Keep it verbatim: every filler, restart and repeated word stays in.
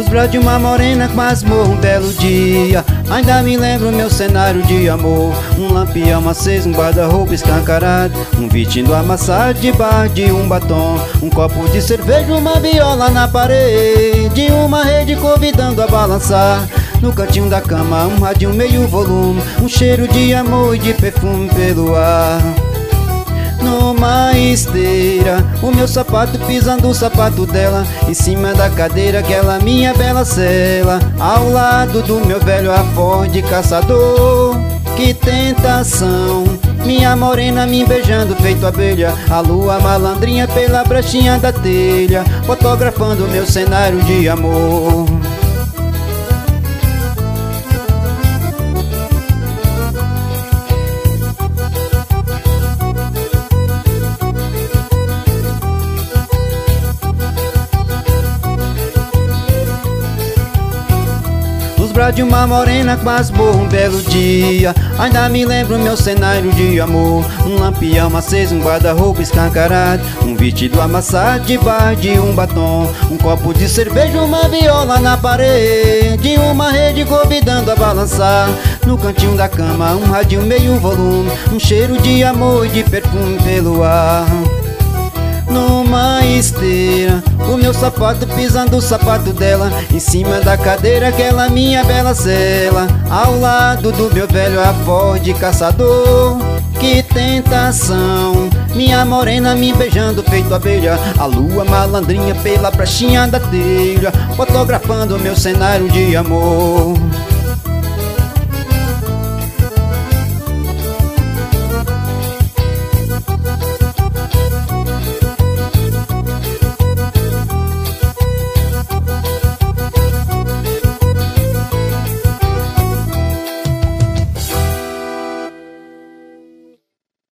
braços de uma morena quase morro um belo dia. Ainda me lembro meu cenário de amor: um lampião aceso, um guarda-roupa escancarado, um vestido amassado debaixo de um batom, um copo de cerveja, uma viola na parede, uma rede convidando a balançar. No cantinho da cama um rádio meio volume, um cheiro de amor e de perfume pelo ar. Numa esteira, o meu sapato pisando o sapato dela, em cima da cadeira aquela minha bela cela, ao lado do meu velho Ford caçador. Que tentação, minha morena me beijando feito abelha, a lua malandrinha pela brechinha da telha, fotografando meu cenário de amor. Nos braços de uma morena quase morro um belo dia. Ainda me lembro meu cenário de amor: um lampião aceso, um guarda-roupa escancarado, um vestido amassado debaixo de um batom, um copo de cerveja, uma viola na parede, uma rede convidando a balançar. No cantinho da cama um rádio meio volume, um cheiro de amor e de perfume pelo ar. Numa esteira, o meu sapato pisando o sapato dela, em cima da cadeira aquela minha bela cela, ao lado do meu velho Ford caçador. Que tentação, minha morena me beijando feito abelha, a lua malandrinha pela brechinha da telha, fotografando meu cenário de amor.